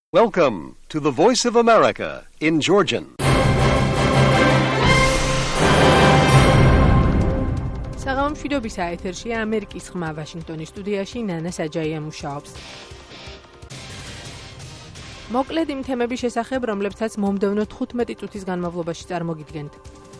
Welcome to the Voice of America in Georgian. საღამო მშვიდობისა ეთერშია ამერიკის ხმა ვაშინგტონის სტუდიაში ნანა საჯაია მუშაობს. მოკლედ იმ თემების შესახებ, რომლებსაც მომდევნო 15 წუთის განმავლობაში წარმოგიდგენთ.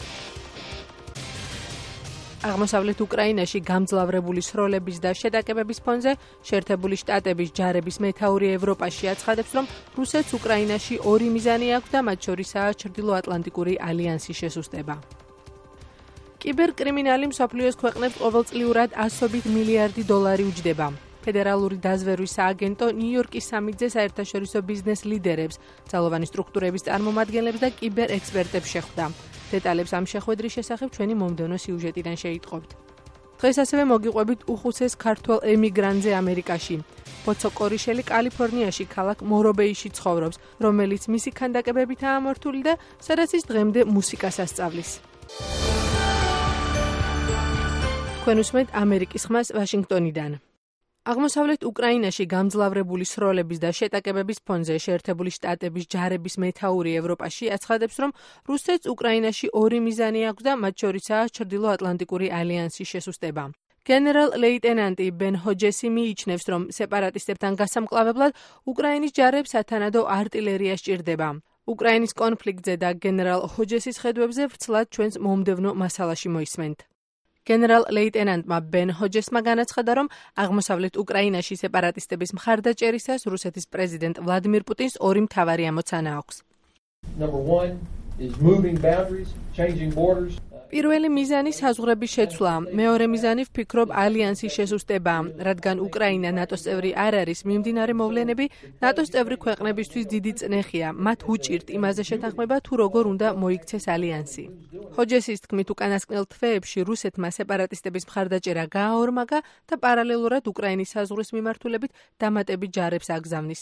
აღმოსავლეთ უკრაინაში გამძლავრებული სროლების და შეტაკებების ფონზე შეერთებული შტატების ჯარების მეთაური ევროპაში აცხადებს, რომ რუსეთს უკრაინაში ორი მიზანი აქვს და მათ შორისაა ჩრდილოატლანტიკური ალიანსის შესუსტება. კიბერკრიმინალი მსოფლიოს ქვეყნებს ყოველწლიურად ასობით მილიარდი დოლარი უჯდება. ფედერალური დაზვერვის სააგენტო ნიუ-იორკის სამიტზე საერთაშორისო ბიზნეს ლიდერებს, ძალოვანი სტრუქტურების წარმომადგენლებს და კიბერექსპერტებს შეხვდა. დეტალებს ამ შეხვედრის შესახებ ჩვენი მომდევნო სიუჟეტიდან შეიტყობთ. დღეს ასევე მოგიყვებით უხუცეს ქართველ ემიგრანტზე ამერიკაში. ბოცო კორიშელი კალიფორნიაში ქალაქ მორობეიში ცხოვრობს, რომელიც მისი ქანდაკებებითაა ამორთული და სადაც ის დღემდე მუსიკას ასწავლის. თქვენ უსმენთ ამერიკის ხმას ვაშინგტონიდან. აღმოსავლეთ უკრაინაში გამძლავრებული სროლების და შეტაკებების ფონზე შეერთებული შტატების ჯარების მეთაური ევროპაში აცხადებს, რომ რუსეთს უკრაინაში ორი მიზანი აქვს და მათ შორისაა ჩრდილოატლანტიკური ალიანსის შესუსტება. გენერალ-ლეიტენანტი ბენ ჰოჯესი მიიჩნევს, რომ სეპარატისტებთან გასამკლავებლად უკრაინის ჯარებს სათანადო არტილერია სჭირდება. უკრაინის კონფლიქტზე და გენერალ ჰოჯესის ხედვებზე ვრცლად ჩვენს მომდევნო მასალაში მოისმენთ. გენერალ-ლეიტენანტმა ბენ ჰოჯესმა განაცხადა, რომ აღმოსავლეთ უკრაინაში სეპარატისტების მხარდაჭერისას რუსეთის პრეზიდენტ ვლადიმირ პუტინს ორი მთავარი ამოცანა აქვს. პირველი მიზანი საზღვრების შეცვლა, მეორე მიზანი ვფიქრობ ალიანსის შესუსტება, რადგან უკრაინა ნატოს წევრი არ არის, მიმდინარე მოვლენები ნატოს წევრი ქვეყნებისთვის დიდი წნეხია, მათ უჭირთ იმაზე შეთანხმება თუ როგორ უნდა მოიქცეს ალიანსი. ჰოჯესის თქმით, უკანასკნელ თვეებში რუსეთმა სეპარატისტების მხარდაჭერა გააორმაგა და პარალელურად უკრაინის საზღვრის მიმართულებით დამატებით ჯარებს აგზავნის.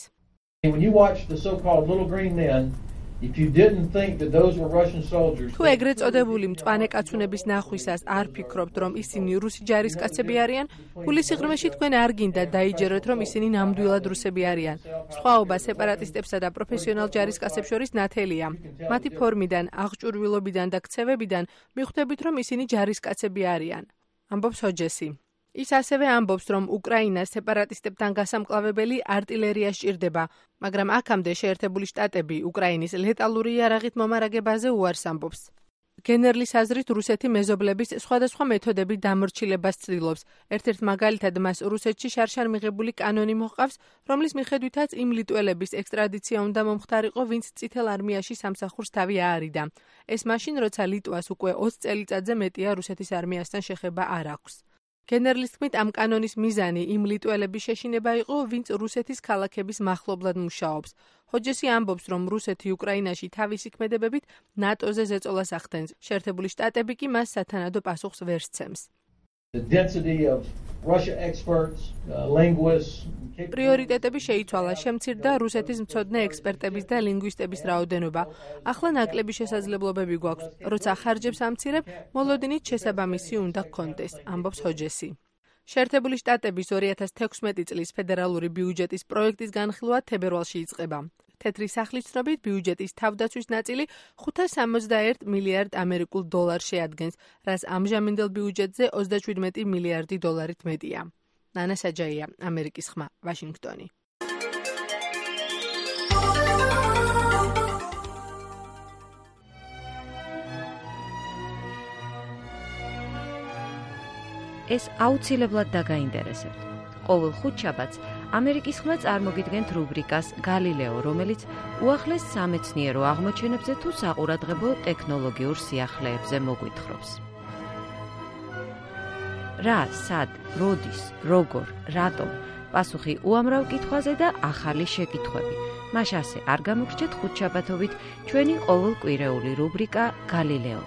თუ ეგრეთ წოდებული მწვანე კაცუნების ნახვისას არ ფიქრობთ, რომ ისინი რუსი ჯარისკაცები არიან, გულისიღრმეში თქვენ არ გინდა დაიჯეროთ, რომ ისინი ნამდვილად რუსები არიან. სხვაობა სეპარატისტებსა და პროფესიონალ ჯარისკაცებს შორის ნათელია. მათი ფორმიდან, აღჭურვილობიდან და ქცევებიდან მიხვდებით, რომ ისინი ჯარისკაცები არიან. ამბობს ჰოჯესი. ის ასევე ამბობს, რომ უკრაინას სეპარატისტებთან გასამკლავებელი არტილერია სჭირდება, მაგრამ აქამდე შეერთებული შტატები უკრაინის ლეტალური იარაღით მომარაგებაზე უარს ამბობს. გენერლის აზრით, რუსეთი მეზობლების სხვადასხვა მეთოდებით დამორჩილებას ცდილობს. ერთ-ერთ მაგალითად მას რუსეთში შარშან მიღებული კანონი მოჰყავს, რომლის მიხედვითაც იმ ლიტველების ექსტრადიცია უნდა მომხდარიყო, ვინც წითელ არმიაში სამსახურს თავი აარიდა. ეს მაშინ, როცა ლიტვას უკვე 20 წელიწადზე მეტია რუსეთის არმიასთან შეხება არ აქვს. გენერლის თქმით, ამ კანონის მიზანი იმ ლიტველების შეშინება იყო, ვინც რუსეთის ქალაქების მახლობლად მუშაობს. ჰოჯესი ამბობს, რომ რუსეთი უკრაინაში თავისი ქმედებებით ნატოზე ზეწოლას ახდენს. შეერთებული შტატები კი მას სათანადო პასუხს ვერ სცემს. პრიორიტეტები შეიცვალა, შემცირდა რუსეთის მცოდნე ექსპერტების და ლინგვისტების რაოდენობა. ახლა ნაკლები შესაძლებლობები გვაქვს, როცა ხარჯებს ამცირებ, მოლოდინით შესაბამისი უნდა გქონდეს, ამბობს ჰოჯესი. შეერთებული შტატების 2016 წლის ფედერალური ბიუჯეტის პროექტის განხილვა თებერვალში იწყება. თეთრი სახლის ცნობით ბიუჯეტის თავდაცვის ნაწილი 561 მილიარდ ამერიკულ დოლარს შეადგენს, რაც ამჟამინდელ ბიუჯეტზე 37 მილიარდი დოლარით მეტია. ნანა საჯაია, ამერიკის ხმა, ვაშინგტონი. ეს აუცილებლად დაგაინტერესებთ. ყოველ ხუთშაბათს ამერიკის ხმა წარმოგიდგენთ რუბრიკას გალილეო, რომელიც უახლეს სამეცნიერო აღმოჩენებზე თუ საყურადღებო ტექნოლოგიურ სიახლეებზე მოგვითხრობს. რა, სად, როდის, როგორ, რატომ, პასუხი უამრავ კითხვაზე და ახალი შეკითხვები. მას ასე არ გამოგრჩეთ ხუთშაბათობით ჩვენი ყოველკვირეული რუბრიკა გალილეო.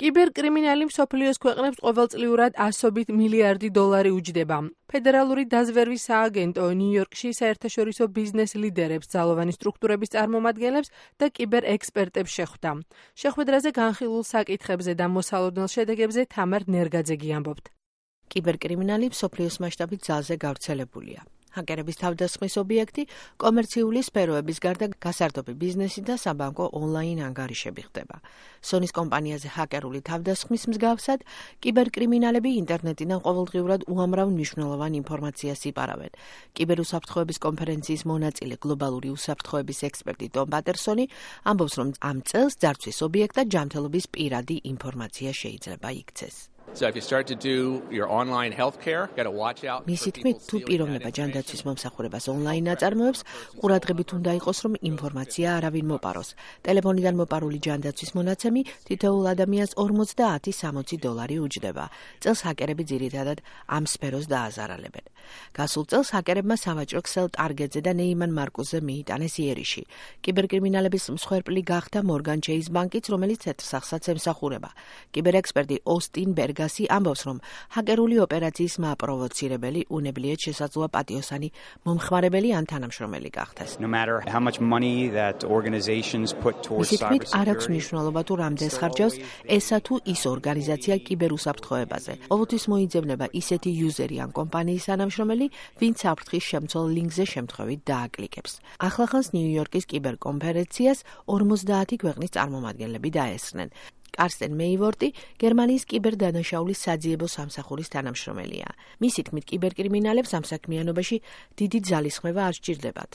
კიბერკრიმინალი მსოფლიოს ქვეყნებს ყოველწლიურად $100 მილიარდი უჯდება. ფედერალური დაზვერვის სააგენტო ნიუ-იორკში საერთაშორისო ბიზნეს ლიდერებს, ძალოვანი სტრუქტურების წარმომადგენლებს და კიბერექსპერტებს შეხვდა. შეხვედრაზე განხილულ საკითხებზე და მოსალოდნელ შედეგებზე თამარ ნერგაძე ამბობთ. კიბერკრიმინალი მსოფლიოს მასშტაბით ძალზე გავრცელებულია. ჰაკერების თავდასხმის ობიექტი კომერციული სფეროების გარდა გასართობი ბიზნესი და საბანკო ონლაინ ანგარიშები ხდება. სონის კომპანიაზე ჰაკერული თავდასხმის მსგავსად, კიბერკრიმინალები ინტერნეტიდან ყოველდღიურად უამრავ მნიშვნელოვან ინფორმაციას იპარავენ. კიბერუსაფრთხოების კონფერენციის მონაწილე გლობალური უსაფრთხოების ექსპერტი ტომ პატერსონი ამბობს, რომ ამ წელს ძარცვის ობიექტად ჯანმრთელობის პირადი ინფორმაცია შეიძლება იქცეს. So if you start to do your online healthcare, you got to watch out. მისი თქმით, თუ პიროვნება ჯანდაცვის მომსახურებას ონლაინ აწარმოებს, ყურადღებით უნდა იყოს, რომ ინფორმაცია არავინ მოპაროს. ტელეფონიდან მოპარული ჯანდაცვის მონაცემი თითოეულ ადამიანს $50-60 უჯდება. წელს ჰაკერები ძირითადად ამ სფეროს დააზარალებენ. გასულ წელს ჰაკერებმა სავაჭრო ქსელ ტარგეტზე და ნეიმან მარკუსზე მიიტანეს იერიში. კიბერკრიმინალების მსხვერპლი გახდა მორგან ჩეის ბანკიც, რომელიც თეთრსახსაც ემსახურება. კიბერექსპერტი ოსტინ ბერგასი ამბობს, რომ ჰაკერული ოპერაციის მაპროვოცირებელი უნებლიეთ შესაძლოა პატიოსანი მომხმარებელი ან თანამშრომელი გახდეს. No matter how much money that organizations put towards cybersecurity. არ აქვს მნიშვნელობა თუ რამდენს ხარჯავს ესა თუ ის ორგანიზაცია კიბერუსაფრთხოებაზე. ყოველთვის მოიძებნება ისეთი იუზერი ან კომპანიის თანამშრომელი, ვინც საფრთხის შემცველ ლინკზე შემთხვევით დააკლიკებს. ახლახანს ნიუ-იორკის კიბერკონფერენციას 50 ქვეყნის წარმომადგენლები დაესწრნენ. კარსტენ მეივორტი გერმანიის კიბერდანაშაულის საძიებო სამსახურის თანამშრომელია. მისი თქმით, კიბერკრიმინალებს ამ საქმიანობაში დიდი ძალისხმევა არ სჭირდებათ.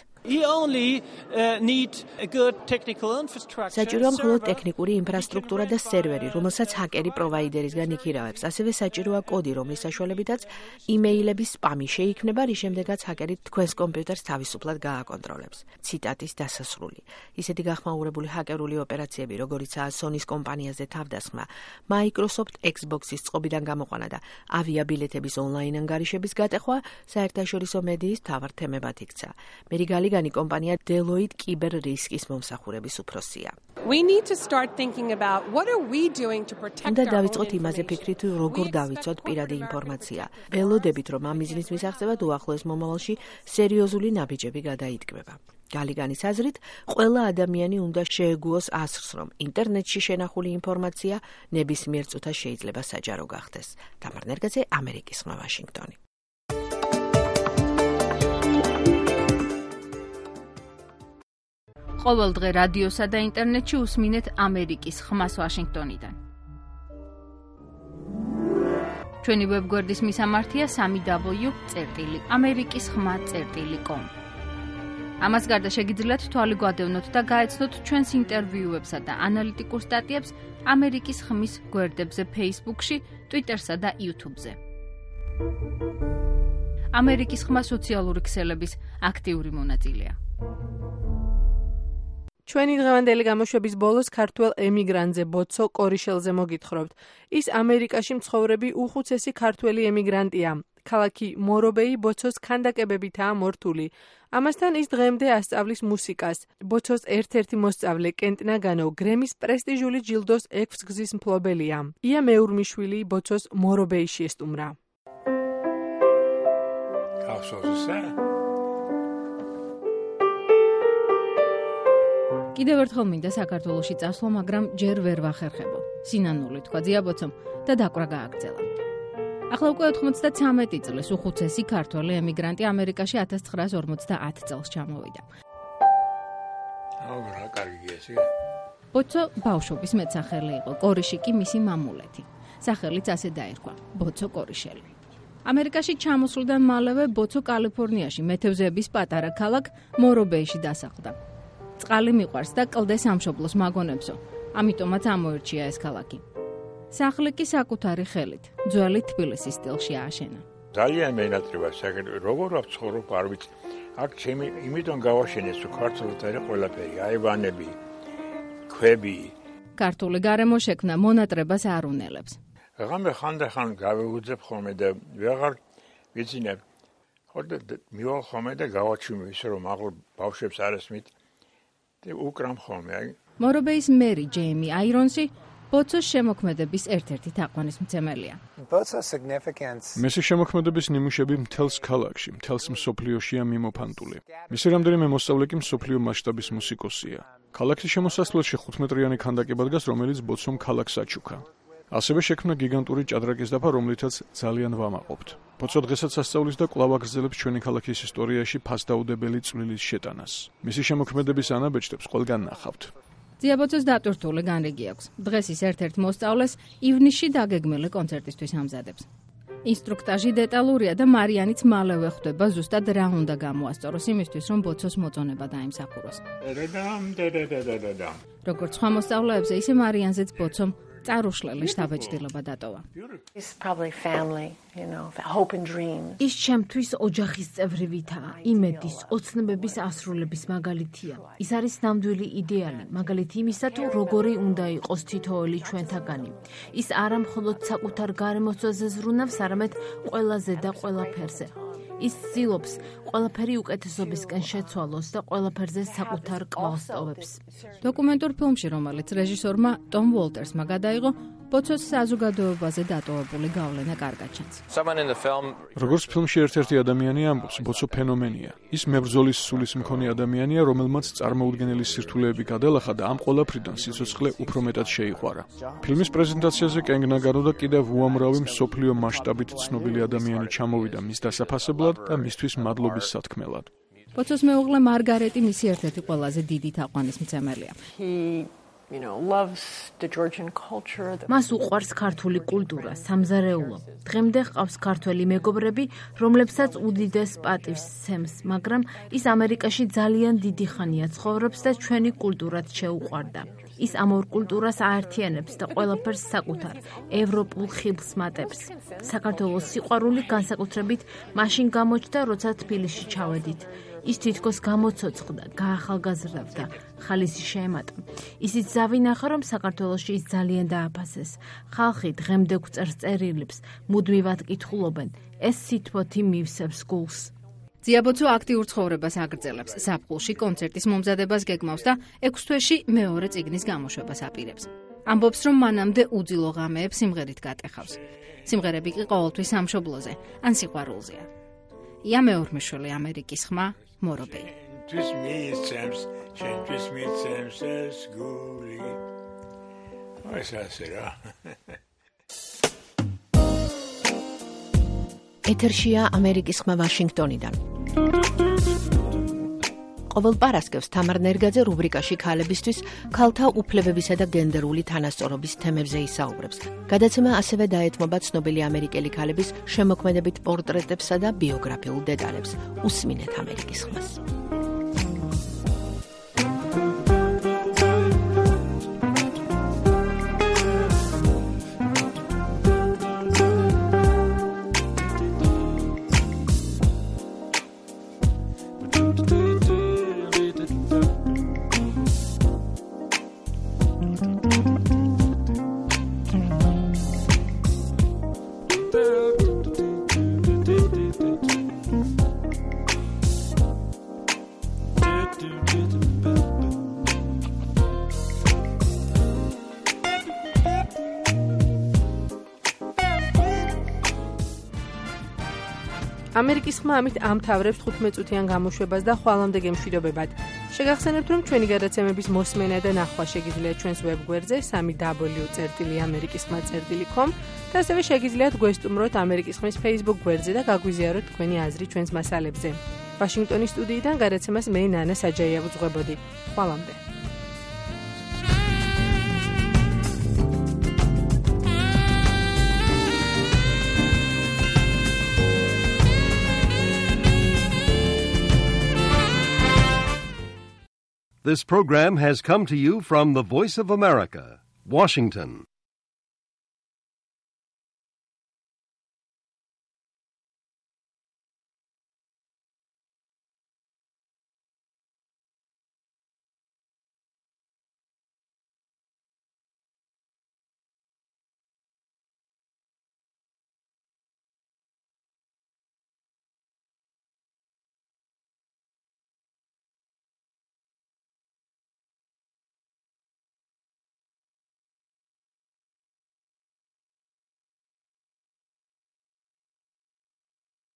საჭიროა მხოლოდ ტექნიკური ინფრასტრუქტურა და სერვერი, რომელსაც ჰაკერი პროვაიდერისგან იქირავებს. ასევე საჭიროა კოდი, რომლის საშუალებითაც იმეილების სპამი შეიქმნება, რის შემდეგაც ჰაკერი თქვენს კომპიუტერს თავისუფლად გააკონტროლებს. ციტატის დასასრული. ისეთი გახმაურებული ჰაკერული ოპერაციები, როგორიცაა სონის კომპანიაზე თავდასხმა, Microsoft Xbox-ის წყობიდან გამოყვანა და ავიაბილეთების ონლაინ ანგარიშების გატეხვა საერთაშორისო მედიის მთავარ თემებად იქცა. მერიგალი კომპანია Deloitte კიბერ რისკის მომსახურების უფროსია. უნდა დავიწყოთ იმაზე ფიქრით, როგორ დავიცოთ პირადი ინფორმაცია. ველოდებით, რომ ამ მიზნის მისაღწევად უახლოეს მომავალში სერიოზული ნაბიჯები გადაიდგმება. გალიგანის აზრით, ყველა ადამიანი უნდა შეეგუოს ასრს, რომ ინტერნეტში შენახული ინფორმაცია ნებისმიერ წუთას შეიძლება საჯარო გახდეს. თამარ ნერგაძე, ამერიკის ხმა, ვაშინგტონი. ყოველდღე რადიოსა და ინტერნეტში უსმინეთ ამერიკის ხმას ვაშინგტონიდან. ჩვენი ვებგვერდის მისამართია www.amerikiskhma.com. ამას გარდა შეგიძლიათ თვალი გვადევნოთ და გაეცნოთ ჩვენს ინტერვიუებსა და ანალიტიკურ სტატიებს ამერიკის ხმის გვერდებზე Facebook-ში, Twitter-სა და YouTube-ზე. ამერიკის ხმა სოციალური ქსელების აქტიური მონაწილეა. ჩვენი დღევანდელი გამოშვების ბოლოს ქართველ ემიგრანტზე ბოცო კორიშელზე მოგითხრობთ. ის ამერიკაში მცხოვრები უხუცესი ქართველი ემიგრანტია. ქალაქი მორობეი ბოცოს ქანდაკებებითაა მორთული. ამასთან ის დღემდე ასწავლის მუსიკას. ბოცოს ერთ-ერთი მოსწავლე კენტ ნაგანო გრემის პრესტიჟული ჯილდოს 6 გზის მფლობელია. ია მეურმიშვილი ბოცოს მორობეიში ესტუმრა. კიდევ ერთხელ მინდა საქართველოში წასვლა, მაგრამ ჯერ ვერ ვახერხებო. სინანული თქვა ძიაბოცომ და დაკვრა გააგრძელა. ახლა უკვე 93 წლის უხუცესი ქართველი ემიგრანტი ამერიკაში 1950 წელს ჩამოვიდა. ბოცო ბავშვობის მეტსახელი იყო, კორიში კი მისი მამულეთი. სახელიც ასე დაერქვა, ბოცო კორიშელი. ამერიკაში ჩამოსვლიდან მალევე ბოცო კალიფორნიაში მეთევზეების პატარა ქალაქ მორობეიში დასახლდა. წყალი მიყვარს და კლდეს ამშობლოს მაგონებსო, ამიტომაც ამოერჩია ეს ქალაქი. სახლი კი საკუთარი ხელით, ძველი თბილისის სტილში ააშენა. ძალიან მენატრება საკეთე, როგორ ვცხოვრობ არ ვიცი. აქ ჩემი იმითომ გავაშენეს, რომ ქართულად არის ყველაფერი, აივანები, ქვები. ქართული გარემო შექმნა მონატრებას არ უნელებს. ღამე ხანდახან გავეუძებ ხოლმე და ვეღარ ვიცინებ. ხოდა მივალ ხოლმე და გავაჩვიმე ისე რომ აღარ ბავშვებს არ ესმით. უკრამ ხოლმე. მორობეის მერი ჯეიმი აირონსი ბოცოს შემოქმედების ერთ-ერთი თაყვანისმცემელია. მისი შემოქმედების ნიმუშები მთელს ქალაქში, მთელს მსოფლიოშია მიმოფანტული. მისი რამდენიმე მოსწავლე კი მსოფლიო მასშტაბის მუსიკოსია. ქალაქის შემოსასვლელში 5 მეტრიანი ქანდაკება დგას, რომელიც ბოცომ ქალაქს აჩუქა. ასევე შექმნა გიგანტური ჭადრაკის დაფა, რომლითაც ძალიან ვამაყობთ. ბოცო დღესაც ასწავლის და კვლავ აგრძელებს ჩვენი ქალაქის ისტორიაში ფასდაუდებელი წვლილის შეტანას. მისი შემოქმედების ანაბეჭდებს ყველგან ნახავთ. ძიაბოცოს დატვირთული განრიგი აქვს. დღეს ის ერთ-ერთ მოსწავლეს ივნისში დაგეგმილი კონცერტისთვის ამზადებს. ინსტრუქტაჟი დეტალურია და მარიანიც მალევე ხვდება ზუსტად რა უნდა გამოასწოროს იმისთვის, რომ ბოცოს მოწონება დაიმსახუროს. როგორც სხვა მოსწავლეებზე, ისე მარიანზეც ბოცომ წარუშლელი შთაბეჭდილება დატოვა. ის ჩემთვის ოჯახის წევრივითაა, იმედის, ოცნებების ასრულების მაგალითია. ის არის ნამდვილი იდეალი, მაგალითი იმისა, თუ როგორი უნდა იყოს თითოეული ჩვენთაგანი. ის არა მხოლოდ საკუთარ გარემოცვაზე ზრუნავს, არამედ ყველაზე და ყველაფერზე. ის ცდილობს ყველაფერი უკეთესობისკენ შეცვალოს და ყველაფერზე საკუთარ კვალს ტოვებს. დოკუმენტურ ფილმში, რომელიც რეჟისორმა ტომ უოლტერსმა გადაიღო, ბოცოს საზოგადოებაზე დატოვებული გავლენა კარგად ჩანს. როგორც ფილმში ერთ-ერთი ადამიანი ამბობს, ბოცო ფენომენია. ის მებრძოლის სულის მქონე ადამიანია, რომელმაც წარმოუდგენელი სირთულეები გადალახა და ამ ყველაფრიდან სიცოცხლე უფრო მეტად შეიყვარა. ფილმის პრეზენტაციაზე კენგნაგანო და კიდევ უამრავი მსოფლიო მასშტაბით ცნობილი ადამიანი ჩამოვიდა მის დასაფასებლად და მისთვის მადლობის სათქმელად. ბოცოს მეუღლე მარგარეტი მისი ერთ-ერთი ყველაზე დიდი თაყვანისმცემელია. მას უყვარს ქართული კულტურა, სამზარეულო. დღემდე ჰყავს ქართველი მეგობრები, რომლებსაც უდიდეს პატივს სცემს, მაგრამ ის ამერიკაში ძალიან დიდი ხანია ცხოვრობს და ჩვენი კულტურაც შეუყვარდა. ის ამ ორ კულტურას აერთიანებს და ყველაფერს საკუთარ ევროპულ ხიბლს მატებს. საქართველოს სიყვარული განსაკუთრებით მაშინ გამოჩნდა, როცა თბილისში ჩავედით. ის თითქოს გამოცოცხლდა, გაახალგაზრდა, ხალისი შეემატა. ისიც ზავინახა, რომ საქართველოში ის ძალიან დააფასეს. ხალხი დღემდე გვწერს წერილებს, მუდმივად კითხულობენ, ეს სითბოთი მივსებს გულს. ძიაბოცო აქტიურ ცხოვრებას აგრძელებს, ზაფხულში კონცერტის მომზადებას გეგმავს და 6 თვეში მეორე წიგნის გამოშვებას აპირებს. ამბობს, რომ მანამდე უძილო ღამეებს სიმღერით გატეხავს. სიმღერები კი ყოველთვის სამშობლოზე ან სიყვარულზეა. ია მეორმეშვილი ამერიკის ხმა მორობელი. ეთერშია ამერიკის ხმა ვაშინგტონიდან. ყოველ პარასკევს თამარ ნერგაძე რუბრიკაში ქალებისთვის ქალთა უფლებებისა და გენდერული თანასწორობის თემებზე ისაუბრებს. გადაცემა ასევე დაეთმობა ცნობილი ამერიკელი ქალების შემოქმედებით პორტრეტებსა და ბიოგრაფიულ დეტალებს. უსმინეთ ამერიკის ხმას. ამერიკის ხმა ამით ამთავრებს 15 წუთიან გამოშვებას და ხვალამდე გემშვიდობებად. შეგახსენებთ, რომ ჩვენი გადაცემების მოსმენა და ნახვა შეგიძლიათ ჩვენს ვებგვერდზე www.amerikiskhma.com და ასევე შეგიძლიათ გვესტუმროთ ამერიკის ხმის Facebook გვერდზე და გაგვიზიაროთ თქვენი აზრი ჩვენს მასალებზე. ვაშინგტონის სტუდიიდან გადაცემას მე ნანა საჯაია ვუძღვებოდი. ხვალამდე. This program has come to you from the Voice of America, Washington.